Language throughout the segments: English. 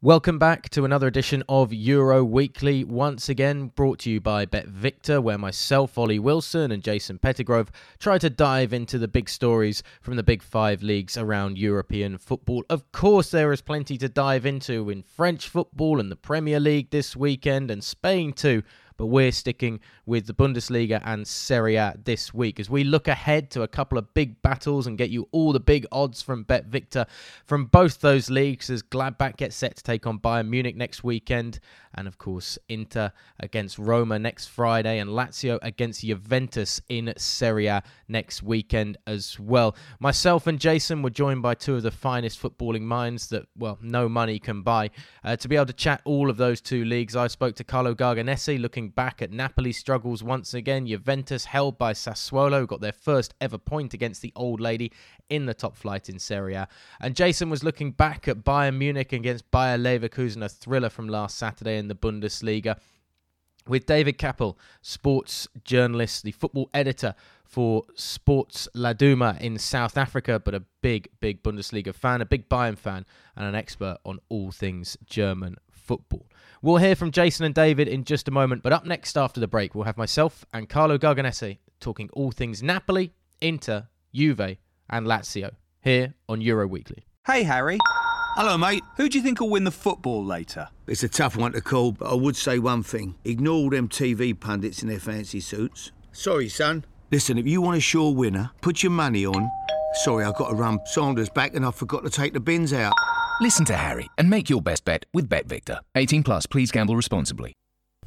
Welcome back to another edition of Euro Weekly, once again brought to you by BetVictor, where myself, Ollie Wilson and Jason Pettigrove try to dive into the big stories from the big five leagues around European football. Of course, there is plenty to dive into in French football and the Premier League this weekend, and Spain too, but we're sticking with the Bundesliga and Serie A this week as we look ahead to a couple of big battles and get you all the big odds from BetVictor from both those leagues, as Gladbach gets set to take on Bayern Munich next weekend, and of course Inter against Roma next Friday, and Lazio against Juventus in Serie A next weekend as well. Myself and Jason were joined by two of the finest footballing minds that, well, no money can buy. To be able to chat all of those two leagues, I spoke to Carlo Garganese, looking back at Napoli's struggles once again. Juventus, held by Sassuolo, got their first ever point against the old lady in the top flight in Serie A. And Jason was looking back at Bayern Munich against Bayer Leverkusen, a thriller from last Saturday in the Bundesliga, with David Kappel, sports journalist, the football editor for Sports La Duma in South Africa, but a big Bundesliga fan, a big Bayern fan, and an expert on all things German football. We'll hear from Jason and David in just a moment, but up next after the break, we'll have myself and Carlo Garganese talking all things Napoli, Inter, Juve, and Lazio here on Euro Weekly. Hey, Harry. Hello, mate. Who do you think will win the football later? It's a tough one to call, but I would say one thing. Ignore all them TV pundits in their fancy suits. Sorry, son. Listen, if you want a sure winner, put your money on... Sorry, I've got to run. Sanders back and I forgot to take the bins out. Listen to Harry and make your best bet with BetVictor. 18 plus, please gamble responsibly.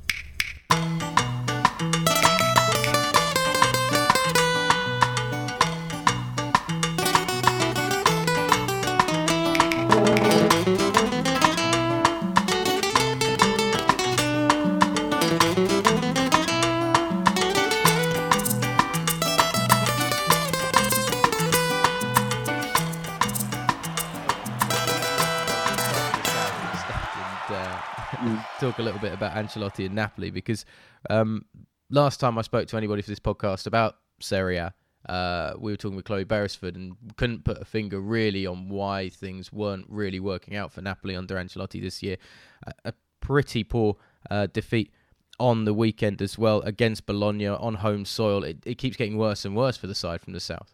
Talk a little bit about Ancelotti and Napoli, because last time I spoke to anybody for this podcast about Serie A, we were talking with Chloe Beresford and couldn't put a finger really on why things weren't really working out for Napoli under Ancelotti this year. A pretty poor defeat on the weekend as well against Bologna on home soil. It keeps getting worse and worse for the side from the south.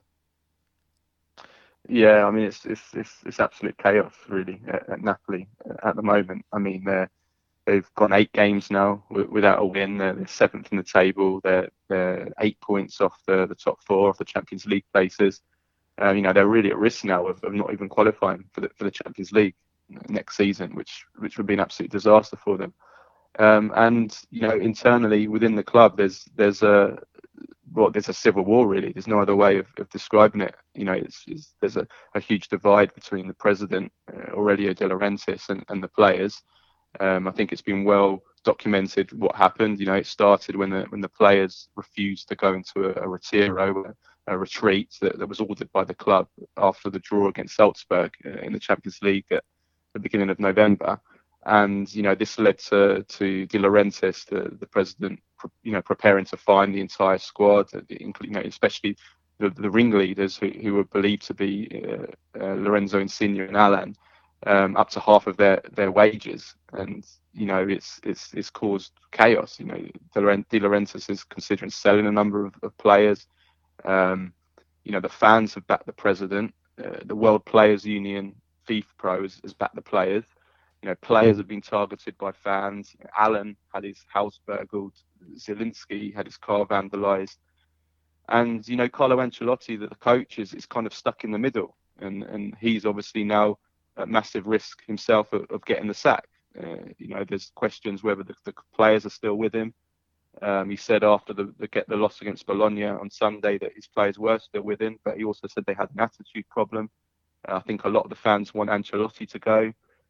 Yeah, I mean it's absolute chaos really at Napoli at the moment. I mean they've gone 8 games now without a win. They're 7th in the table. They're 8 points off the top 4 of the Champions League places. They're really at risk now of not even qualifying for the Champions League next season, which would be an absolute disaster for them. And internally within the club, there's a civil war really. There's no other way of describing it. There's a huge divide between the president, Aurelio De Laurentiis, and the players. I think it's been well documented what happened. It started when the players refused to go into a retiro, a retreat that was ordered by the club after the draw against Salzburg in the Champions League at the beginning of November. And this led to De Laurentiis, the president, preparing to fine the entire squad, especially the ringleaders who were believed to be Lorenzo Insigne and Alan, up to half of their wages. And it's caused chaos. De Laurentiis is considering selling a number of players. The fans have backed the president. The World Players Union, FIFA Pro, has backed the players. Players have been targeted by fans. Alan had his house burgled. Zielinski had his car vandalised. And, Carlo Ancelotti, the coach, is kind of stuck in the middle. And he's obviously now at massive risk himself of getting the sack. There's questions whether the players are still with him. He said after the loss against Bologna on Sunday that his players were still with him, but he also said they had an attitude problem. I think a lot of the fans want Ancelotti to go.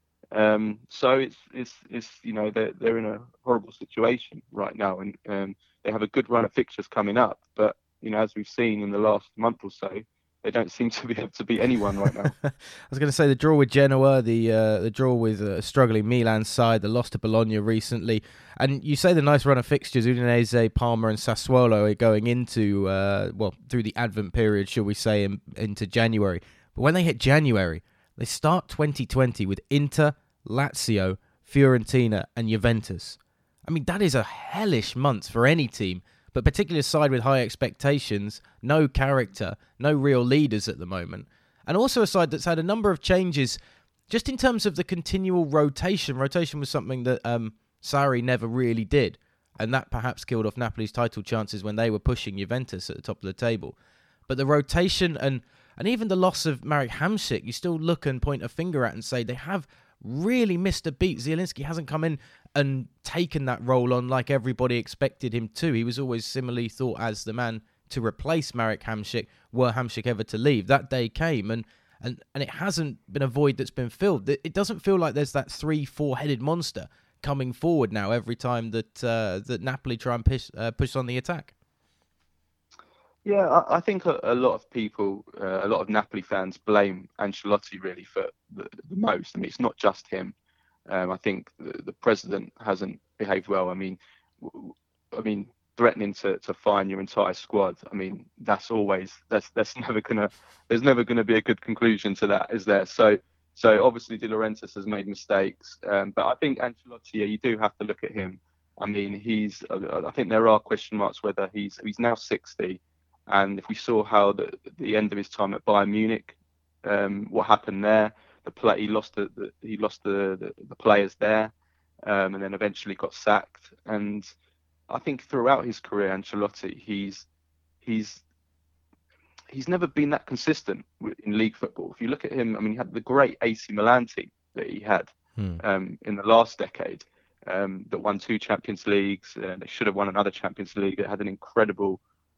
So it's they're in a horrible situation right now, and they have a good run of fixtures coming up. But as we've seen in the last month or so, they don't seem to be able to beat anyone right now. I was going to say the draw with Genoa, the draw with a struggling Milan side, the loss to Bologna recently, and you say the nice run of fixtures, Udinese, Parma, and Sassuolo are going into through the Advent period, shall we say, into January. But when they hit January, they start 2020 with Inter, Lazio, Fiorentina and Juventus. I mean, that is a hellish month for any team, but particularly a side with high expectations, no character, no real leaders at the moment. And also a side that's had a number of changes just in terms of the continual rotation. Rotation was something that Sarri never really did. And that perhaps killed off Napoli's title chances when they were pushing Juventus at the top of the table. But the rotation and even the loss of Marek Hamšík, you still look and point a finger at and say they have really missed a beat. Zielinski hasn't come in and taken that role on like everybody expected him to. He was always similarly thought as the man to replace Marek Hamšík were Hamšík ever to leave. That day came and it hasn't been a void that's been filled. It doesn't feel like there's that 3-4-headed monster coming forward now every time that Napoli try and push on the attack. Yeah, I think a lot of people, a lot of Napoli fans blame Ancelotti really for the most. I mean, it's not just him. I think the president hasn't behaved well. I mean, threatening to fine your entire squad. I mean, that's never gonna be a good conclusion to that, is there? So obviously De Laurentiis has made mistakes, but I think Ancelotti, you do have to look at him. I mean, I think there are question marks whether he's now 60. And if we saw how the end of his time at Bayern Munich, what happened there, he lost the players there, and then eventually got sacked. And I think throughout his career, Ancelotti, he's never been that consistent in league football. If you look at him, I mean, he had the great AC Milan team that he had in the last decade, that won 2 Champions Leagues. They should have won another Champions League. It had an incredible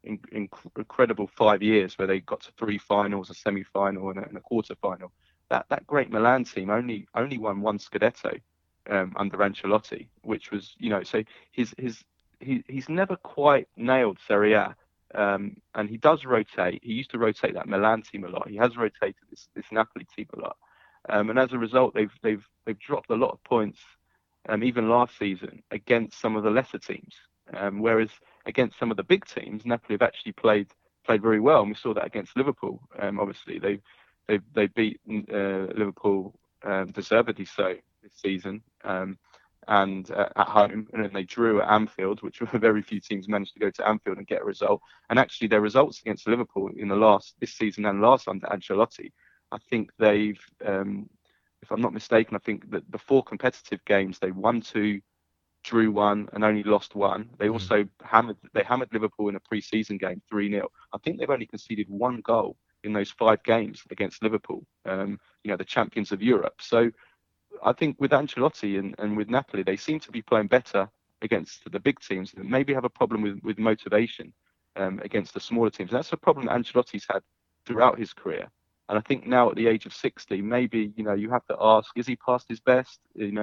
5 years where they got to 3 finals, a semi-final and a quarter-final. That great Milan team only won 1 Scudetto under Ancelotti, which was, so he's never quite nailed Serie A, and he does rotate. He used to rotate that Milan team a lot. He has rotated this Napoli team a lot, and as a result, they've dropped a lot of points, even last season against some of the lesser teams. Whereas against some of the big teams, Napoli have actually played very well, and we saw that against Liverpool. Obviously, they beat Liverpool deservedly so this season, and at home, and then they drew at Anfield, which very few teams managed to go to Anfield and get a result. And actually, their results against Liverpool in this season and last under Ancelotti, I think they've, if I'm not mistaken, I think that the 4 competitive games they won 2. Drew 1 and only lost 1. They also hammered Liverpool in a pre-season game 3-0. I think they've only conceded 1 goal in those 5 games against Liverpool, the champions of Europe. So I think with Ancelotti and with Napoli, they seem to be playing better against the big teams and maybe have a problem with motivation against the smaller teams. And that's a problem that Ancelotti's had throughout his career. And I think now at the age of 60, maybe, you have to ask, is he past his best?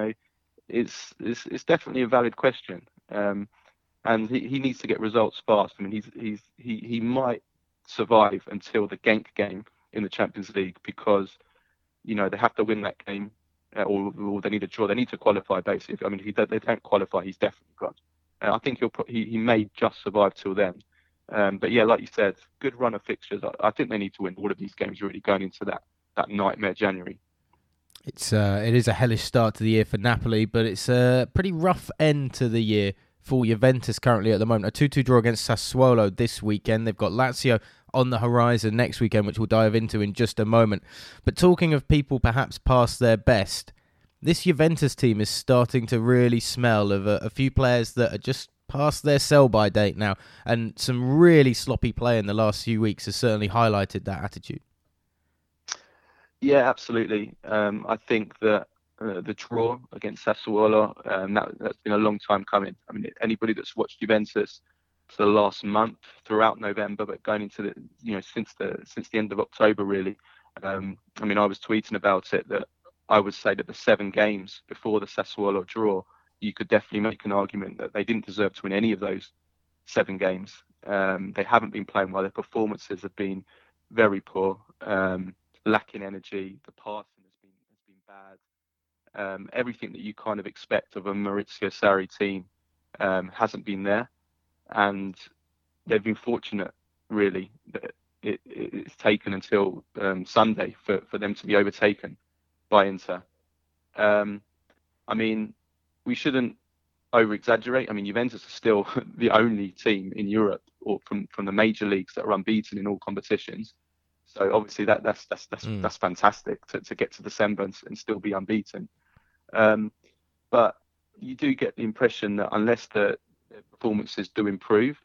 It's definitely a valid question, and he needs to get results fast. I mean, he might survive until the Genk game in the Champions League because they have to win that game, or they need a draw. They need to qualify basically. I mean, if they don't qualify, he's definitely gone. I think he may just survive till then. But yeah, like you said, good run of fixtures. I think they need to win all of these games really going into that nightmare January. It is a hellish start to the year for Napoli, but it's a pretty rough end to the year for Juventus currently at the moment. A 2-2 draw against Sassuolo this weekend. They've got Lazio on the horizon next weekend, which we'll dive into in just a moment. But talking of people perhaps past their best, this Juventus team is starting to really smell of a few players that are just past their sell-by date now, and some really sloppy play in the last few weeks has certainly highlighted that attitude. Yeah, absolutely. I think that the draw against Sassuolo, that's been a long time coming. I mean, anybody that's watched Juventus for the last month, throughout November, but going into since the end of October, really. I mean, I was tweeting about it that I would say that the 7 games before the Sassuolo draw, you could definitely make an argument that they didn't deserve to win any of those 7 games. They haven't been playing well. Their performances have been very poor. Lacking energy, the passing has been bad. Everything that you kind of expect of a Maurizio Sarri team hasn't been there, and they've been fortunate really that it's taken until Sunday for them to be overtaken by Inter. I mean, we shouldn't over-exaggerate. I mean, Juventus are still the only team in Europe or from the major leagues that are unbeaten in all competitions. So obviously that's fantastic to get to December and still be unbeaten. But you do get the impression that unless the performances do improve,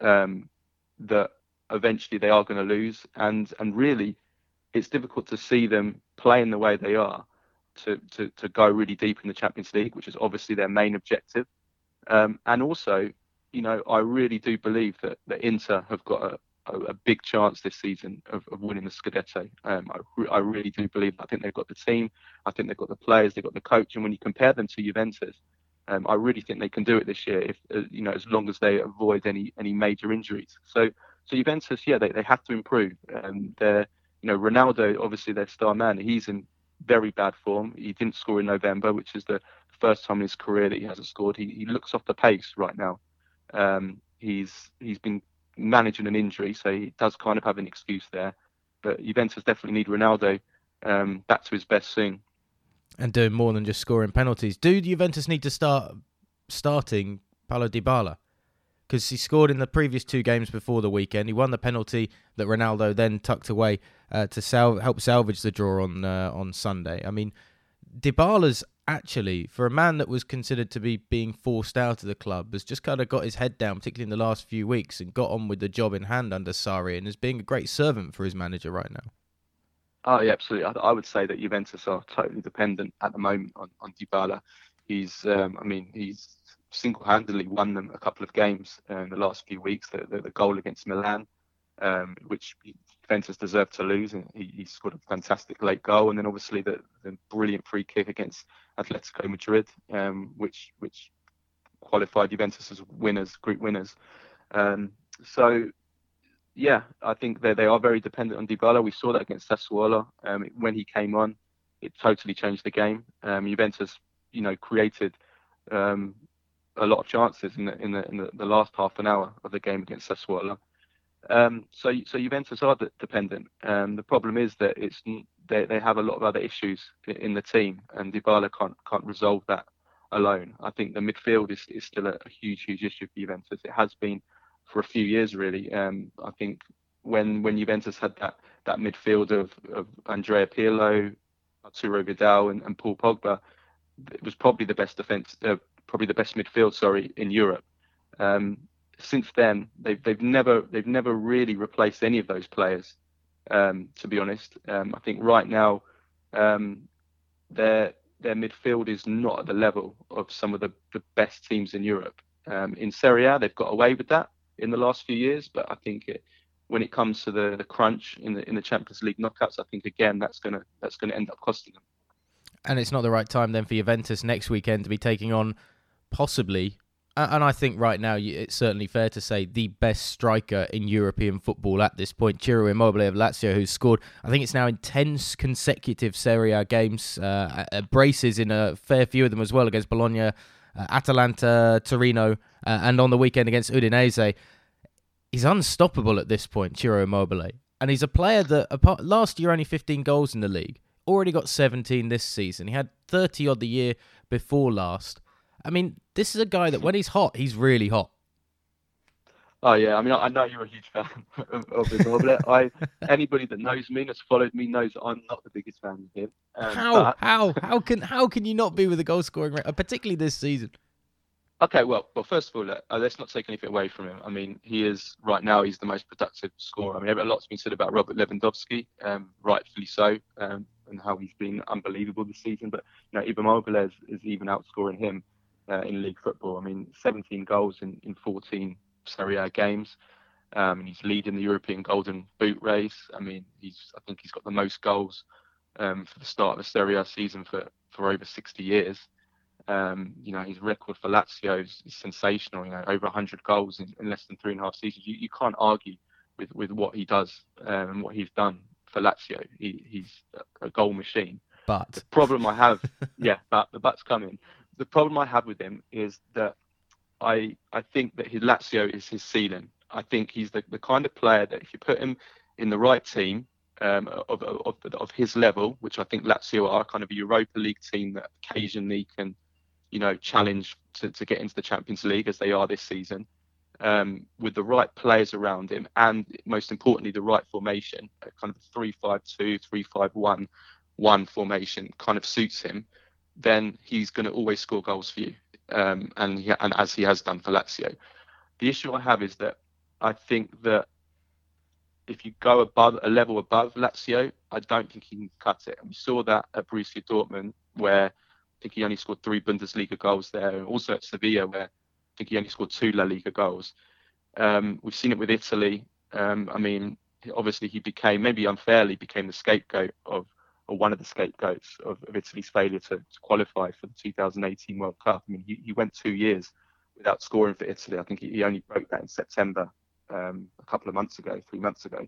that eventually they are going to lose. And really, it's difficult to see them playing the way they are to go really deep in the Champions League, which is obviously their main objective. And also, I really do believe that Inter have got a big chance this season of winning the Scudetto. I really do believe. I think they've got the team. I think they've got the players. They've got the coach. And when you compare them to Juventus, I really think they can do it this year. If as long as they avoid any major injuries. So Juventus, yeah, they have to improve. They're Ronaldo, obviously their star man. He's in very bad form. He didn't score in November, which is the first time in his career that he hasn't scored. He looks off the pace right now. He's been managing an injury, so he does kind of have an excuse there. But Juventus definitely need Ronaldo back to his best soon. And doing more than just scoring penalties. Do Juventus need to starting Paulo Dybala? Because he scored in the previous 2 games before the weekend. He won the penalty that Ronaldo then tucked away to help salvage the draw on Sunday. I mean, Dybala's actually, for a man that was considered to be being forced out of the club, has just kind of got his head down, particularly in the last few weeks, and got on with the job in hand under Sarri, and is being a great servant for his manager right now. Oh, yeah, absolutely. I would say that Juventus are totally dependent at the moment on Dybala. He's single-handedly won them a couple of games in the last few weeks. The goal against Milan, which Juventus deserved to lose, and he scored a fantastic late goal, and then obviously the brilliant free kick against Atletico Madrid, which qualified Juventus as group winners. So yeah, I think they are very dependent on Dybala. We saw that against Sassuolo. When he came on, it totally changed the game. Juventus, created a lot of chances in the last half an hour of the game against Sassuolo. So Juventus are dependent. The problem is that they have a lot of other issues in the team, and Dybala can't resolve that alone. I think the midfield is still a huge issue for Juventus. It has been for a few years, really. I think when Juventus had that midfield of Andrea Pirlo, Arturo Vidal, and Paul Pogba, it was probably the best midfield, in Europe. Since then, they've never really replaced any of those players. To be honest, I think right now their midfield is not at the level of some of the best teams in Europe. In Serie A, they've got away with that in the last few years, but I think when it comes to the crunch in the Champions League knockouts, I think again that's gonna end up costing them. And it's not the right time then for Juventus next weekend to be taking on possibly, and I think right now it's certainly fair to say, the best striker in European football at this point, Ciro Immobile of Lazio, who's scored, I think it's now in 10 consecutive Serie A games, braces in a fair few of them as well against Bologna, Atalanta, Torino, and on the weekend against Udinese. He's unstoppable at this point, Ciro Immobile. And he's a player that, last year, only 15 goals in the league. Already got 17 this season. He had 30 odd the year before last. I mean, this is a guy that when he's hot, he's really hot. Oh yeah, I mean, I know you're a huge fan of Immobile. Anybody that knows me, that's followed me, knows that I'm not the biggest fan of him. How can you not be with a goal scoring rate, particularly this season? Okay, well, first of all, let's not take anything away from him. I mean, he's the most productive scorer. I mean, a lot's been said about Robert Lewandowski, rightfully so, and how he's been unbelievable this season. But Immobile is even outscoring him in league football. I mean, 17 goals in 14 Serie A games. And he's leading the European Golden Boot race. I mean, I think he's got the most goals for the start of the Serie A season for over 60 years. His record for Lazio is sensational. Over 100 goals in less than 3.5 seasons. You can't argue with what he does and what he's done for Lazio. He's a goal machine. But the problem I have, but the but's coming. The problem I have with him is that I think that his Lazio is his ceiling. I think he's the kind of player that if you put him in the right team of his level, which I think Lazio are, kind of a Europa League team that occasionally can challenge to get into the Champions League as they are this season, with the right players around him, and most importantly, the right formation, a kind of 3-5-2, 3-5-1 formation kind of suits him, then he's going to always score goals for you, and as he has done for Lazio. The issue I have is that I think that if you go a level above Lazio, I don't think he can cut it. And we saw that at Borussia Dortmund, where I think he only scored 3 Bundesliga goals there, and also at Sevilla, where I think he only scored 2 La Liga goals. We've seen it with Italy. Obviously he maybe unfairly became the scapegoat or one of the scapegoats of Italy's failure to qualify for the 2018 World Cup. I mean, he went 2 years without scoring for Italy. I think he only broke that in September, a couple of months ago, 3 months ago.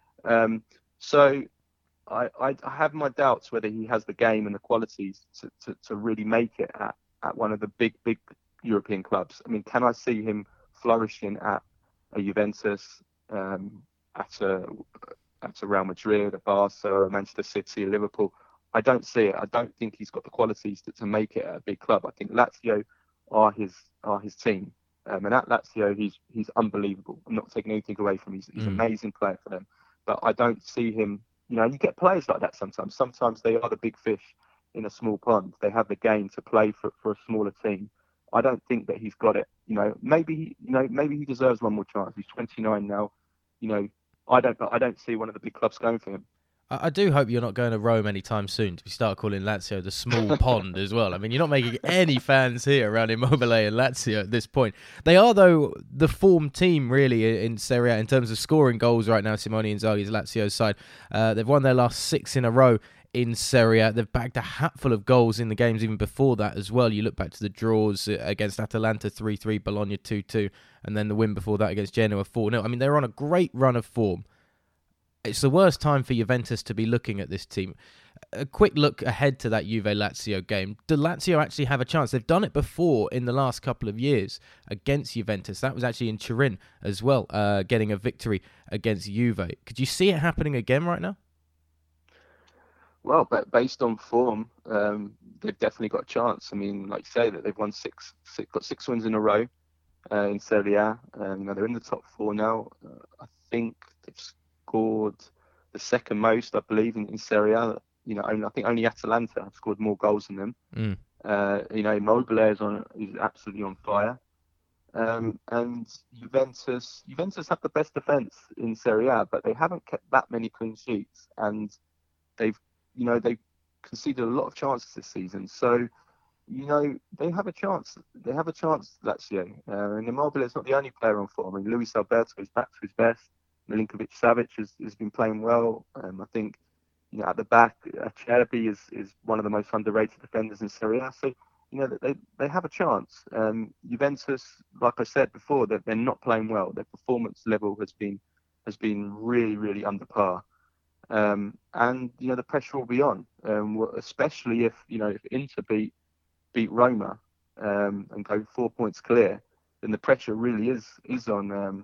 So I have my doubts whether he has the game and the qualities to really make it at one of the big European clubs. I mean, can I see him flourishing at a Juventus, at a Real Madrid, a Barca, a Manchester City, a Liverpool? I don't see it. I don't think he's got the qualities to make it at a big club. I think Lazio are his team, and at Lazio he's unbelievable. I'm not taking anything away from him. He's an amazing player for them, but I don't see him. You get players like that sometimes. Sometimes they are the big fish in a small pond. They have the game to play for a smaller team. I don't think that he's got it. Maybe he deserves one more chance. He's 29 now. I don't see one of the big clubs going for him. I do hope you're not going to Rome anytime soon to start calling Lazio the small pond as well. I mean, you're not making any fans here around Immobile and Lazio at this point. They are, though, the form team, really, in Serie A in terms of scoring goals right now, Simone Inzaghi's Lazio's side. They've won their last 6 in a row in Serie A. They've bagged a hatful of goals in the games even before that as well. You look back to the draws against Atalanta 3-3, Bologna 2-2, and then the win before that against Genoa 4-0. I mean, they're on a great run of form. It's the worst time for Juventus to be looking at this team. A quick look ahead to that Juve-Lazio game. Do Lazio actually have a chance? They've done it before in the last couple of years against Juventus. That was actually in Turin as well, getting a victory against Juve. Could you see it happening again right now? Well, but based on form, they've definitely got a chance. I mean, like you say, that they've won got 6 wins in a row in Serie A. They're in the top 4 now. I think they've scored the second most, I believe, in Serie A. I think only Atalanta have scored more goals than them. Immobile is absolutely on fire. And Juventus have the best defence in Serie A, but they haven't kept that many clean sheets, and they've conceded a lot of chances this season. So, they have a chance. They have a chance, Lazio. And Immobile is not the only player on form. I mean, Luis Alberto is back to his best. Milinkovic-Savic has been playing well. I think, at the back, Acerbi is one of the most underrated defenders in Serie A. So, they have a chance. Juventus, like I said before, they're not playing well. Their performance level has been really, really under par. And the pressure will be on, especially if Inter beat Roma and go 4 points clear. Then the pressure really is on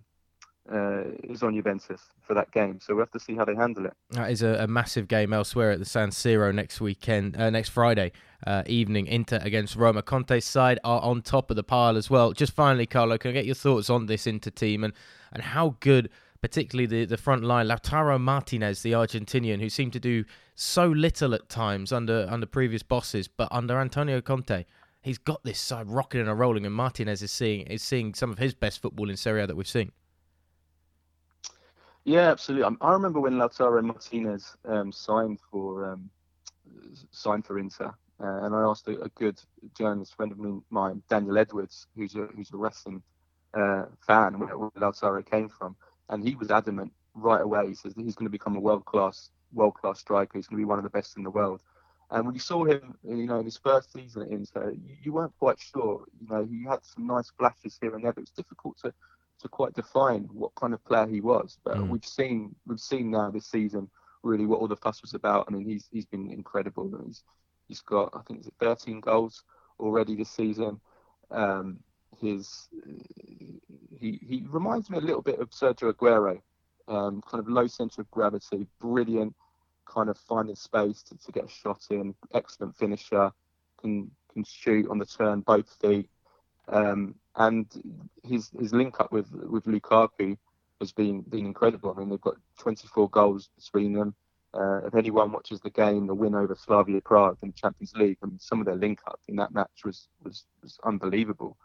Juventus for that game. So we'll have to see how they handle it. That is a massive game elsewhere at the San Siro next Friday evening. Inter against Roma. Conte's side are on top of the pile as well. Just finally, Carlo, can I get your thoughts on this Inter team and how good, particularly the front line, Lautaro Martinez, the Argentinian, who seemed to do so little at times under previous bosses, but under Antonio Conte, he's got this side rocking and rolling, and Martinez is seeing some of his best football in Serie A that we've seen. Yeah, absolutely. I remember when Lautaro Martinez signed for Inter, and I asked a good journalist friend of mine, Daniel Edwards, who's a wrestling fan, where Lautaro came from, and he was adamant right away. He says that he's going to become a world class striker. He's going to be one of the best in the world. And when you saw him, in his first season at Inter, you weren't quite sure. He had some nice flashes here and there, but it was difficult to quite define what kind of player he was. But we've seen now this season really what all the fuss was about. I mean, he's been incredible. He's got, I think, 13 goals already this season. He reminds me a little bit of Sergio Aguero, kind of low centre of gravity, brilliant, kind of finding space to get a shot in, excellent finisher, can can shoot on the turn, both feet. And his link up with Lukaku has been incredible. I mean, they've got 24 goals between them. If anyone watches the game, the win over Slavia Prague in the Champions League, and some of their link up in that match was unbelievable.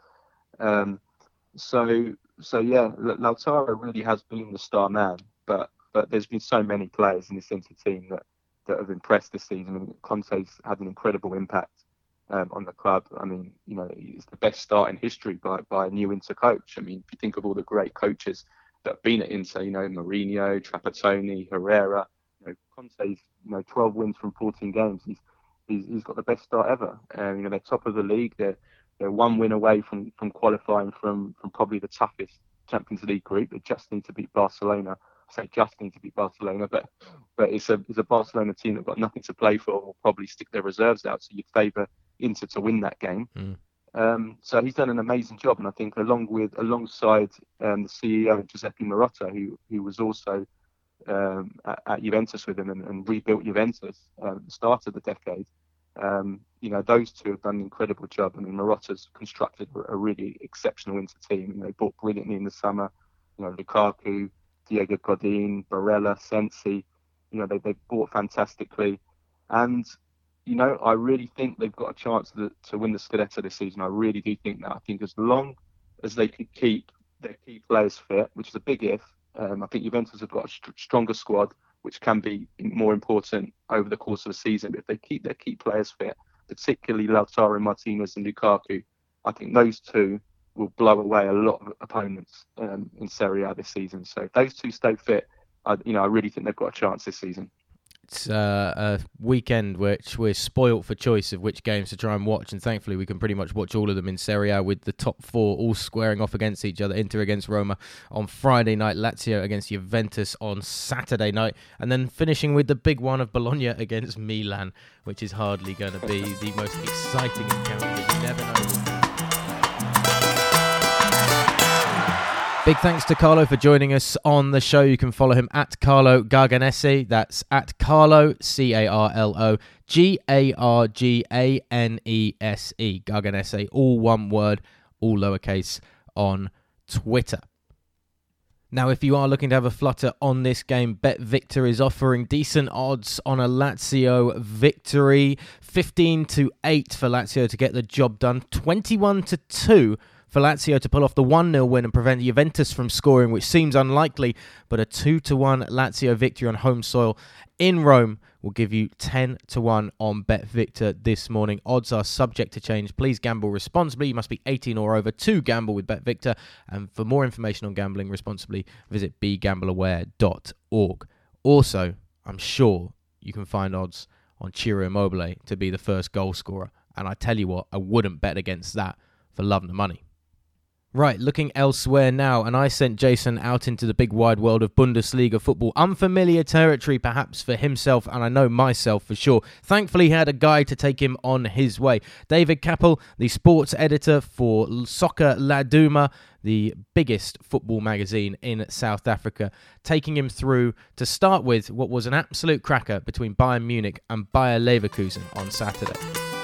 So yeah, Lautaro really has been the star man, but there's been so many players in this Inter team that have impressed this season. I mean, Conte's had an incredible impact on the club. I mean, it's the best start in history by a new Inter coach. I mean, if you think of all the great coaches that have been at Inter, Mourinho, Trapattoni, Herrera, Conte's 12 wins from 14 games. He's got the best start ever. They're top of the league. They're one win away from qualifying from probably the toughest Champions League group. They just need to beat Barcelona. I say just need to beat Barcelona, but it's a Barcelona team that've got nothing to play for. Will probably stick their reserves out, so you'd favour Inter to win that game. So he's done an amazing job, and I think alongside the CEO Giuseppe Marotta, who was also at Juventus with him and rebuilt Juventus at the start of the decade. Those two have done an incredible job. I mean, Marotta's constructed a really exceptional Inter team. They bought brilliantly in the summer. Lukaku, Diego Godin, Barella, Sensi. They've bought fantastically, and I really think they've got a chance to win the Scudetto this season. I really do think that. I think as long as they could keep their key players fit, which is a big if. I think Juventus have got a stronger squad, which can be more important over the course of the season. But if they keep their key players fit, particularly Lautaro Martinez and Lukaku, I think those two will blow away a lot of opponents in Serie A this season. So if those two stay fit, I really think they've got a chance this season. It's a weekend which we're spoilt for choice of which games to try and watch, and thankfully we can pretty much watch all of them in Serie A, with the top four all squaring off against each other. Inter against Roma on Friday night, Lazio against Juventus on Saturday night, and then finishing with the big one of Bologna against Milan, which is hardly going to be the most exciting encounter. You never know. Big thanks to Carlo for joining us on the show. You can follow him at Carlo Garganese. That's at Carlo, Carlo, Garganese. Garganese, all one word, all lowercase, on Twitter. Now, if you are looking to have a flutter on this game, BetVictor is offering decent odds on a Lazio victory. 15-8 for Lazio to get the job done. 21-2 for Lazio to pull off the 1-0 win and prevent Juventus from scoring, which seems unlikely, but a 2-1 Lazio victory on home soil in Rome will give you 10-1 on BetVictor this morning. Odds are subject to change. Please gamble responsibly. You must be 18 or over to gamble with BetVictor. And for more information on gambling responsibly, visit begambleaware.org. Also, I'm sure you can find odds on Ciro Immobile to be the first goal scorer. And I tell you what, I wouldn't bet against that for love nor money. Right, looking elsewhere now, and I sent Jason out into the big wide world of Bundesliga football. Unfamiliar territory perhaps for himself, and I know myself for sure. Thankfully, he had a guide to take him on his way. David Kappel, the sports editor for Soccer Laduma, the biggest football magazine in South Africa, taking him through to start with what was an absolute cracker between Bayern Munich and Bayer Leverkusen on Saturday.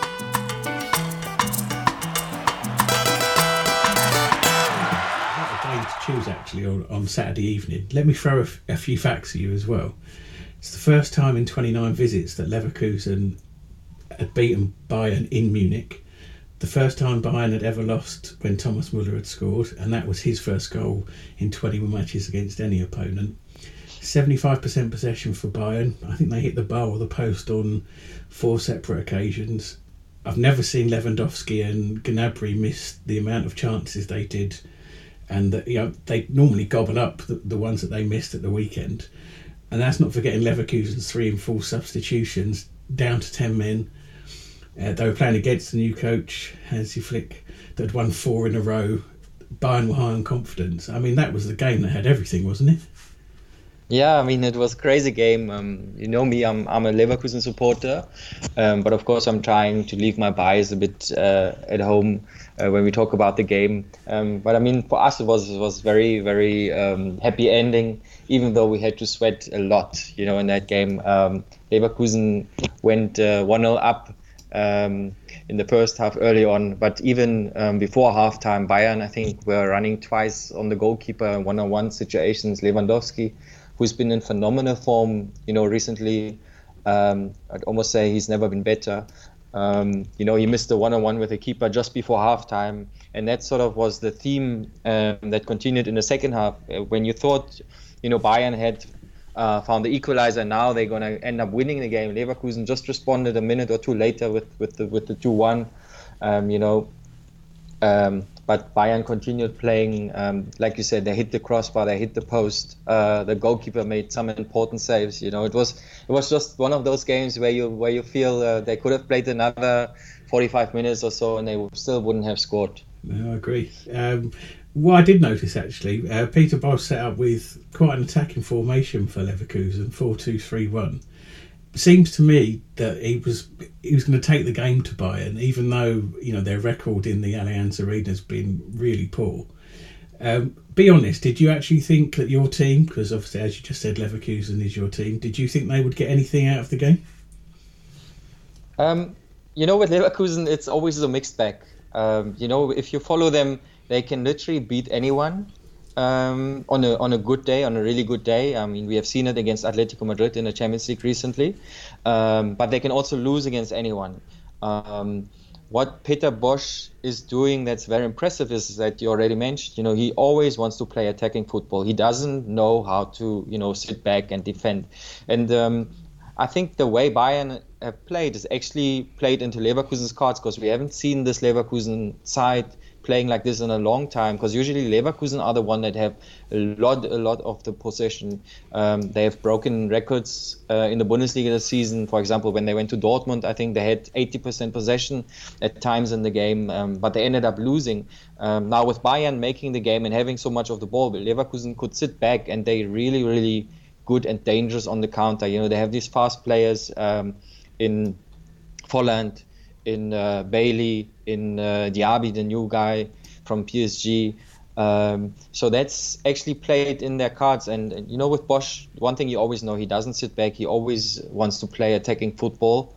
Choose actually on Saturday evening. Let me throw a few facts at you as well. It's the first time in 29 visits that Leverkusen had beaten Bayern in Munich. The first time Bayern had ever lost when Thomas Müller had scored, and that was his first goal in 21 matches against any opponent. 75% possession for Bayern. I think they hit the bar or the post on 4 separate occasions. I've never seen Lewandowski and Gnabry miss the amount of chances they did. And they normally gobble up the ones that they missed at the weekend. And that's not forgetting Leverkusen's 3 and 4 substitutions, down to 10 men. They were playing against the new coach, Hansi Flick, that had won 4 in a row. Bayern were high on confidence. I mean, that was the game that had everything, wasn't it? Yeah, I mean, it was a crazy game. You know me, I'm a Leverkusen supporter. But of course, I'm trying to leave my bias a bit at home when we talk about the game. But I mean, for us, it was very, very happy ending, even though we had to sweat a lot, in that game. Leverkusen went 1-0 up in the first half early on. But even before halftime, Bayern, I think, were running twice on the goalkeeper, one-on-one situations. Lewandowski, who's been in phenomenal form, recently. I'd almost say he's never been better. He missed the one-on-one with the keeper just before halftime, and that sort of was the theme that continued in the second half. When you thought, Bayern had found the equalizer, now they're going to end up winning the game. Leverkusen just responded a minute or two later with the 2-1. But Bayern continued playing, like you said, they hit the crossbar, they hit the post. The goalkeeper made some important saves. It was just one of those games where you feel they could have played another 45 minutes or so and they still wouldn't have scored. No, I agree. What I did notice actually, Peter Bosz set up with quite an attacking formation for Leverkusen, 4-2-3-1. Seems to me that he was going to take the game to Bayern, even though their record in the Allianz Arena has been really poor. Be honest, did you actually think that your team, because obviously as you just said Leverkusen is your team, did you think they would get anything out of the game? With Leverkusen it's always a mixed bag. If you follow them, they can literally beat anyone. On a good day, on a really good day. I mean, we have seen it against Atletico Madrid in the Champions League recently, but they can also lose against anyone. What Peter Bosz is doing that's very impressive is that you already mentioned, he always wants to play attacking football. He doesn't know how to, sit back and defend. And I think the way Bayern have played is actually played into Leverkusen's cards, because we haven't seen this Leverkusen side playing like this in a long time, because usually Leverkusen are the one that have a lot of the possession. They have broken records in the Bundesliga this season. For example, when they went to Dortmund, I think they had 80% possession at times in the game, but they ended up losing. Now with Bayern making the game and having so much of the ball, Leverkusen could sit back and they really, really good and dangerous on the counter. They have these fast players in Volland, in Bailey, in Diaby, the new guy from PSG. So that's actually played in their cards. And with Bosz, one thing you always know, he doesn't sit back. He always wants to play attacking football.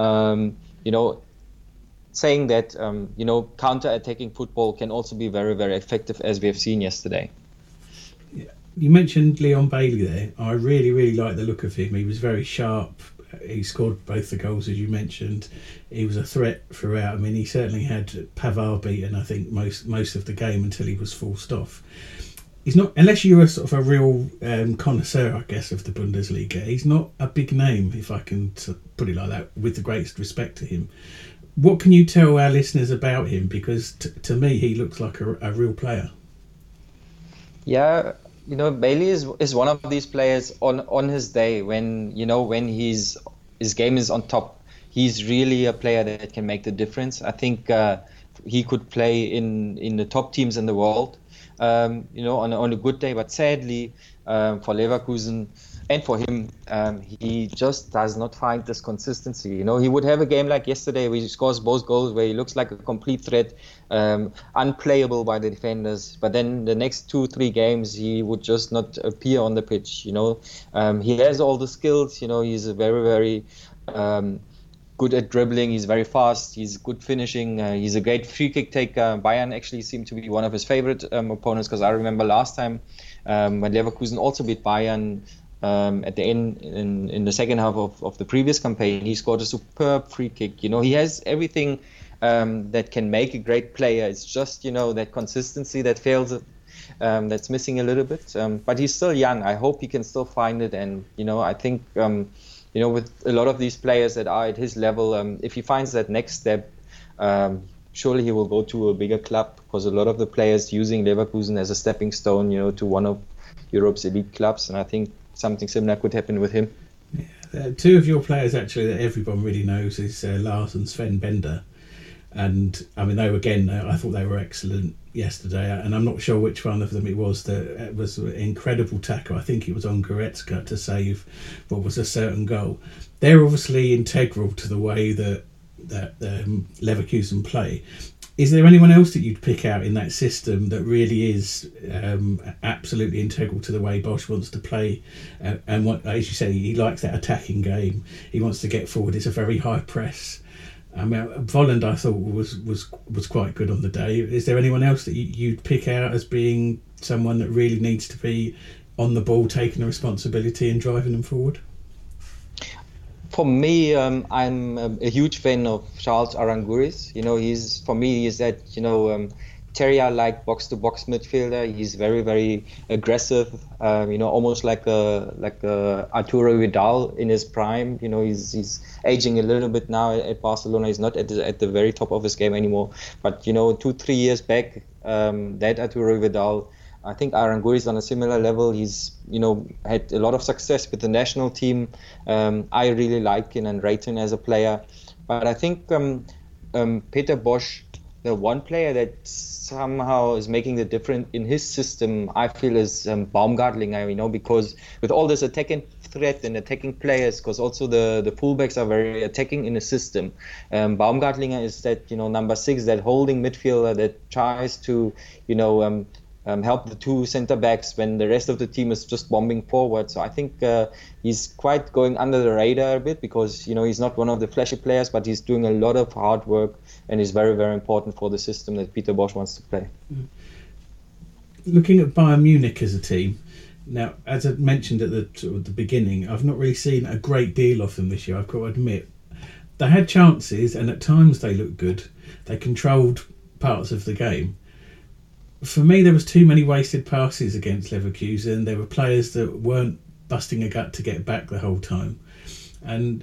Saying that, counter-attacking football can also be very, very effective, as we have seen yesterday. You mentioned Leon Bailey there. I really, really like the look of him. He was very sharp. He scored both the goals, as you mentioned. He was a threat throughout. I mean, he certainly had Pavard beaten, I think, most of the game until he was forced off. He's not, unless you're a sort of a real connoisseur, I guess, of the Bundesliga, he's not a big name, if I can put it like that, with the greatest respect to him. What can you tell our listeners about him? Because to me, he looks like a real player. Yeah. Bailey is one of these players on his day when his game is on top. He's really a player that can make the difference. I think he could play in the top teams in the world, on a good day. But sadly, for Leverkusen and for him, he just does not find this consistency. He would have a game like yesterday where he scores both goals, where he looks like a complete threat, unplayable by the defenders. But then the next 2-3 games, he would just not appear on the pitch. He has all the skills. He's a very, very good at dribbling. He's very fast. He's good finishing. He's a great free kick taker. Bayern actually seemed to be one of his favorite opponents, because I remember last time when Leverkusen also beat Bayern. At the end, in the second half of the previous campaign, he scored a superb free kick. He has everything that can make a great player. It's just that consistency that fails, that's missing a little bit. But he's still young. I hope he can still find it. And I think with a lot of these players that are at his level, if he finds that next step, surely he will go to a bigger club, because a lot of the players using Leverkusen as a stepping stone, to one of Europe's elite clubs. And I think something similar could happen with him. Yeah. Two of your players actually that everyone really knows is Lars and Sven Bender, and I mean I thought they were excellent yesterday, and I'm not sure which one of them it was that was an incredible tackle. I think it was on Goretzka to save what was a certain goal. They're obviously integral to the way that Leverkusen play. Is there anyone else that you'd pick out in that system that really is absolutely integral to the way Bosz wants to play? And what, as you say, he likes that attacking game. He wants to get forward. It's a very high press. I mean, Volland I thought was quite good on the day. Is there anyone else that you'd pick out as being someone that really needs to be on the ball, taking the responsibility and driving them forward? For me, I'm a huge fan of Charles Aranguiz. For me, he's that, terrier-like box-to-box midfielder. He's very, very aggressive. Almost like a Arturo Vidal in his prime. He's aging a little bit now at Barcelona. He's not at the very top of his game anymore. But 2-3 years back, that Arturo Vidal, I think Aranguiz on a similar level. He's had a lot of success with the national team. I really like him and rate him as a player. But I think Peter Bosz, the one player that somehow is making the difference in his system, I feel, is Baumgartlinger. Because with all this attacking threat and attacking players, because also the fullbacks are very attacking in the system. Baumgartlinger is that number 6, that holding midfielder that tries to help the two centre backs when the rest of the team is just bombing forward. So I think he's quite going under the radar a bit, because he's not one of the flashy players, but he's doing a lot of hard work and is very, very important for the system that Peter Bosz wants to play. Looking at Bayern Munich as a team, now, as I mentioned at the beginning, I've not really seen a great deal of them this year, I've got to admit. They had chances and at times they looked good. They controlled parts of the game. For me, there was too many wasted passes against Leverkusen. There were players that weren't busting a gut to get back the whole time. And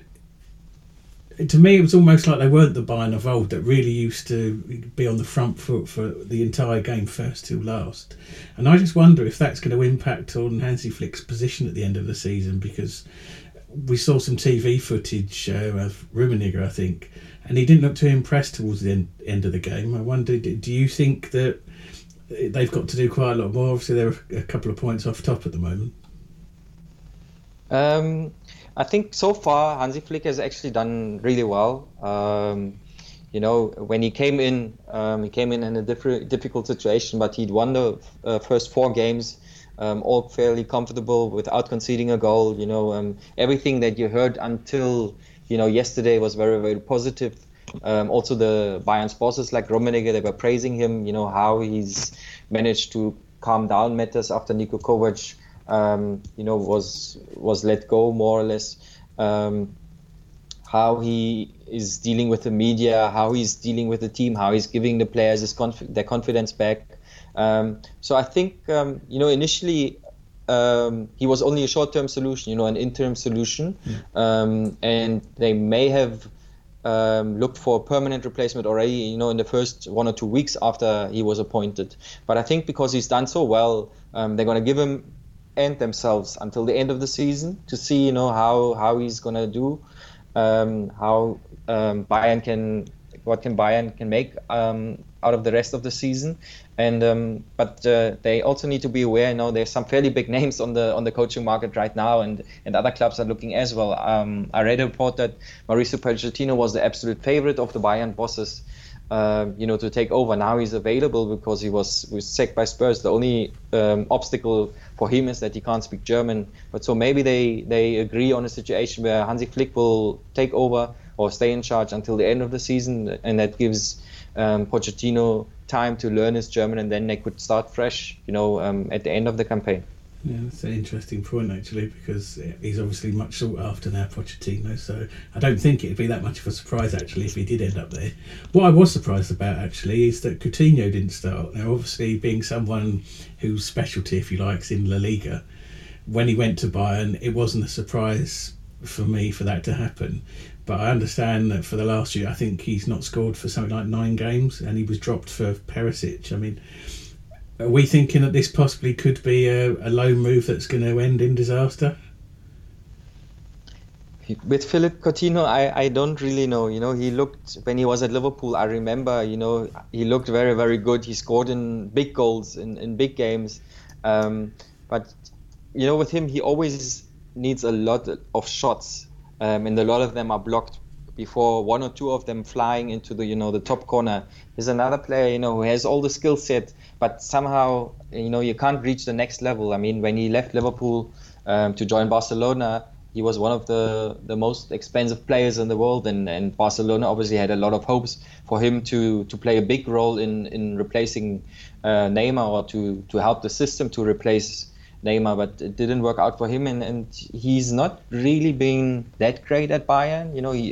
to me, it was almost like they weren't the Bayern of old that really used to be on the front foot for the entire game, first till last. And I just wonder if that's going to impact on Hansi Flick's position at the end of the season, because we saw some TV footage of Rummenigge, I think, and he didn't look too impressed towards the end of the game. I wonder, do you think that they've got to do quite a lot more? Obviously, they're a couple of points off top at the moment. I think so far Hansi Flick has actually done really well. When he came in in a difficult situation, but he'd won the first 4 games, all fairly comfortable without conceding a goal. Everything that you heard until yesterday was very, very positive. Also, the Bayern's bosses like Rummenigge, they were praising him. How he's managed to calm down matters after Niko Kovac was let go, more or less. How he is dealing with the media, how he's dealing with the team, how he's giving the players their confidence back. So I think initially he was only a short-term solution, an interim solution, and they may have looked for a permanent replacement already, in the first 1 or 2 weeks after he was appointed. But I think because he's done so well, they're going to give him and themselves until the end of the season to see, how he's going to do, what Bayern can make out of the rest of the season. And but they also need to be aware, there's some fairly big names on the coaching market right now, and other clubs are looking as well. I read a report that Mauricio Pochettino was the absolute favorite of the Bayern bosses, to take over. Now he's available because he was sacked by Spurs. The only obstacle for him is that he can't speak German. But so maybe they agree on a situation where Hansi Flick will take over or stay in charge until the end of the season, and that gives Pochettino time to learn his German, and then they could start fresh, at the end of the campaign. Yeah, that's an interesting point, actually, because he's obviously much sought after now, Pochettino, so I don't think it'd be that much of a surprise, actually, if he did end up there. What I was surprised about, actually, is that Coutinho didn't start. Now, obviously, being someone whose specialty, if you like, is in La Liga, when he went to Bayern, it wasn't a surprise for me for that to happen. But I understand that for the last year, I think he's not scored for something like 9 games, and he was dropped for Perisic. I mean, are we thinking that this possibly could be a loan move that's going to end in disaster? With Philippe Coutinho, I don't really know. He looked, when he was at Liverpool, I remember, he looked very, very good. He scored in big goals, in big games. But, with him, he always needs a lot of shots. And a lot of them are blocked before 1 or 2 of them flying into the top corner. He's another player, who has all the skill set, but somehow, you can't reach the next level. I mean, when he left Liverpool to join Barcelona, he was one of the most expensive players in the world, and Barcelona obviously had a lot of hopes for him to play a big role in replacing Neymar, or to help the system to replace Neymar, but it didn't work out for him, and he's not really been that great at Bayern.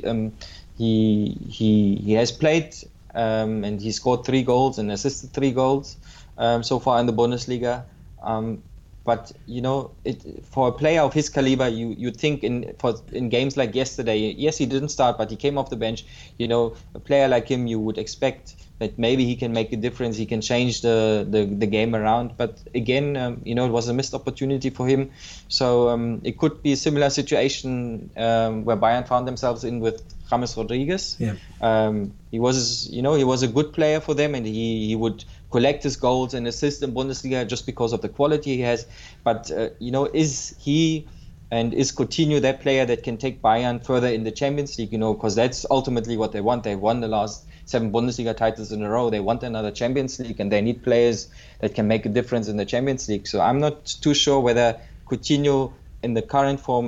He has played and he scored 3 goals and assisted 3 goals so far in the Bundesliga. But for a player of his caliber, you'd think in games like yesterday, yes, he didn't start, but he came off the bench. A player like him, you would expect that maybe he can make a difference. He can change the game around. But again, it was a missed opportunity for him. So it could be a similar situation where Bayern found themselves in with James Rodriguez. Yeah. He was a good player for them, and he would collect his goals and assist in Bundesliga just because of the quality he has. But is he and is Coutinho that player that can take Bayern further in the Champions League? Because that's ultimately what they want. They won the last 7 Bundesliga titles in a row. They want another Champions League, and they need players that can make a difference in the Champions League. So I'm not too sure whether Coutinho, in the current form,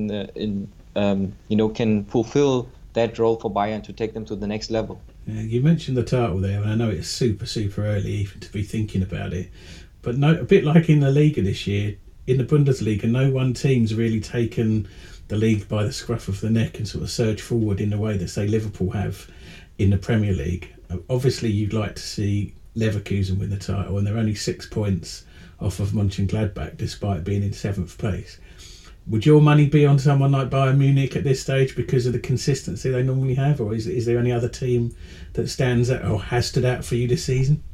can fulfill that role for Bayern to take them to the next level. You mentioned the title there, and I know it's super, super early even to be thinking about it. But a bit like in the Liga this year, in the Bundesliga, no one team's really taken the league by the scruff of the neck and sort of surged forward in the way that, say, Liverpool have in the Premier League. Obviously, you'd like to see Leverkusen win the title, and they're only 6 points off of Mönchengladbach, despite being in 7th place. Would your money be on someone like Bayern Munich at this stage because of the consistency they normally have, or is there any other team that stands out or has stood out for you this season?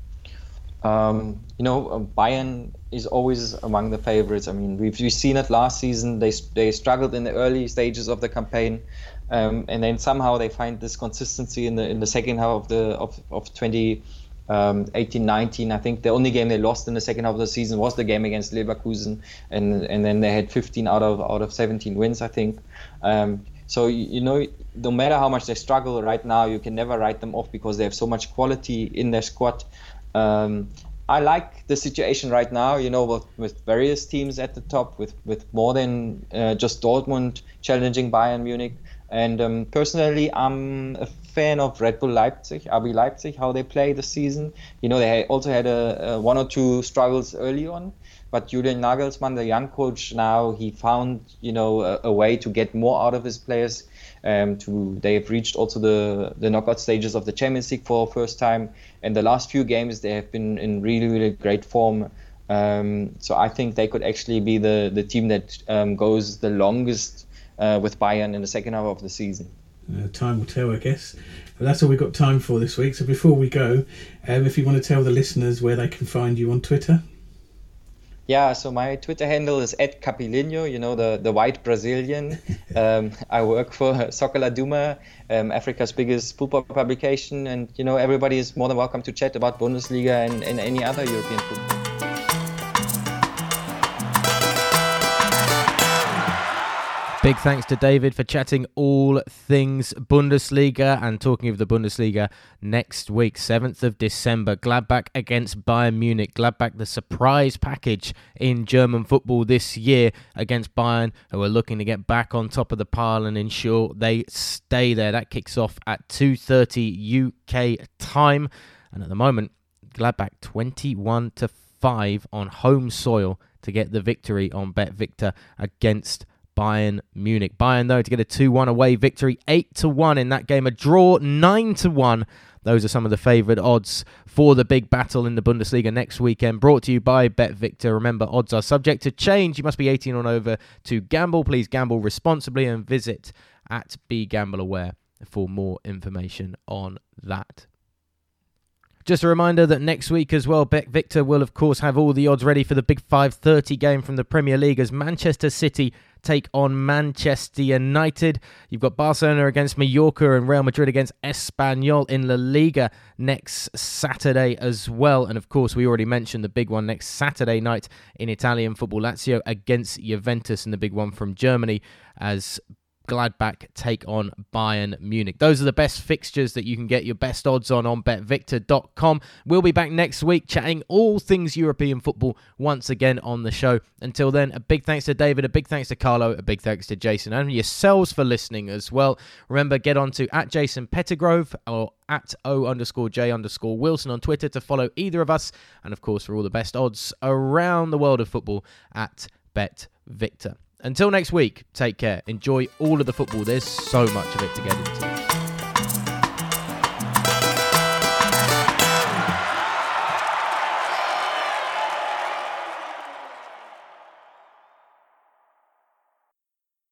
Bayern is always among the favourites. I mean, we've seen it last season. They struggled in the early stages of the campaign, and then somehow they find this consistency in the second half of 2018-19. I think the only game they lost in the second half of the season was the game against Leverkusen, and then they had 15 out of 17 wins, I think. So no matter how much they struggle right now, you can never write them off because they have so much quality in their squad. I like the situation right now, with various teams at the top, with more than just Dortmund challenging Bayern Munich. And personally, I'm a fan of Red Bull Leipzig, RB Leipzig, how they play this season. They also had a 1 or 2 struggles early on, but Julian Nagelsmann, the young coach now, he found a way to get more out of his players. They've reached also the knockout stages of the Champions League for the first time, and the last few games they have been in really, really great form. So I think they could actually be the team that goes the longest with Bayern in the second half of the season. Time will tell, I guess. But that's all we've got time for this week. So before we go, if you want to tell the listeners where they can find you on Twitter. Yeah, so my Twitter handle is @Capilinho, the white Brazilian. I work for Soccer La Duma, Africa's biggest football publication, and everybody is more than welcome to chat about Bundesliga and any other European football. Big thanks to David for chatting all things Bundesliga, and talking of the Bundesliga, next week, 7th of December, Gladbach against Bayern Munich. Gladbach, the surprise package in German football this year against Bayern, who are looking to get back on top of the pile and ensure they stay there. That kicks off at 2:30 UK time, and at the moment, Gladbach 21-5 on home soil to get the victory on Bet Victor against Bayern Munich. Bayern, though, to get a 2-1 away victory, 8-1 in that game, a draw 9-1. Those are some of the favoured odds for the big battle in the Bundesliga next weekend. Brought to you by Bet Victor. Remember, odds are subject to change. You must be 18 or over to gamble. Please gamble responsibly and visit @BeGambleAware for more information on that. Just a reminder that next week as well, Bet Victor will, of course, have all the odds ready for the big 5:30 game from the Premier League as Manchester City take on Manchester United. You've got Barcelona against Mallorca and Real Madrid against Espanyol in La Liga next Saturday as well. And, of course, we already mentioned the big one next Saturday night in Italian football, Lazio against Juventus, and the big one from Germany as Gladbach take on Bayern Munich. Those are the best fixtures that you can get your best odds on betvictor.com. We'll be back next week chatting all things European football once again on the show. Until then, a big thanks to David, a big thanks to Carlo, a big thanks to Jason, and yourselves for listening as well. Remember, get on to @JasonPettigrove or @O_J_Wilson on Twitter to follow either of us. And of course, for all the best odds around the world of football @BetVictor. Until next week, take care. Enjoy all of the football. There's so much of it to get into.